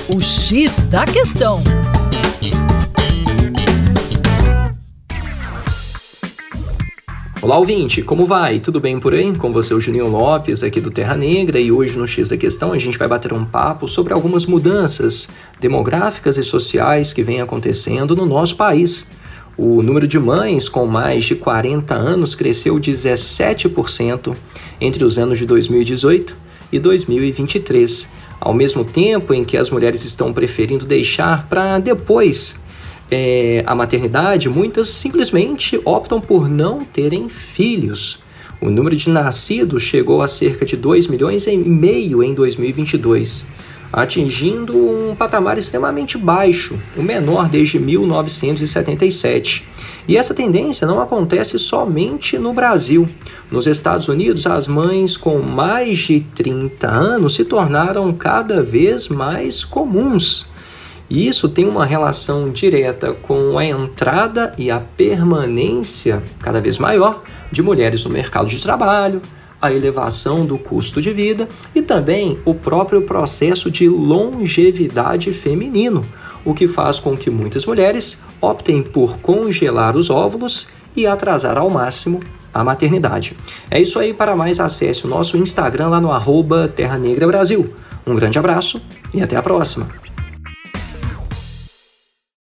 O X da Questão. Olá, ouvinte, como vai? Tudo bem por aí? Com você, o Juninho Lopes, aqui do Terra Negra, e hoje no X da Questão a gente vai bater um papo sobre algumas mudanças demográficas e sociais que vêm acontecendo no nosso país. O número de mães com mais de 40 anos cresceu 17% entre os anos de 2018 e 2023, ao mesmo tempo em que as mulheres estão preferindo deixar para depois a maternidade, muitas simplesmente optam por não terem filhos. O número de nascidos chegou a cerca de 2,5 milhões em 2022, atingindo um patamar extremamente baixo, o menor desde 1977. E essa tendência não acontece somente no Brasil. Nos Estados Unidos, as mães com mais de 30 anos se tornaram cada vez mais comuns. E isso tem uma relação direta com a entrada e a permanência cada vez maior de mulheres no mercado de trabalho, a elevação do custo de vida e também o próprio processo de longevidade feminino, o que faz com que muitas mulheres optem por congelar os óvulos e atrasar ao máximo a maternidade. É isso aí. Para mais, acesse o nosso Instagram lá no @Terra Negra Brasil. Um grande abraço e até a próxima!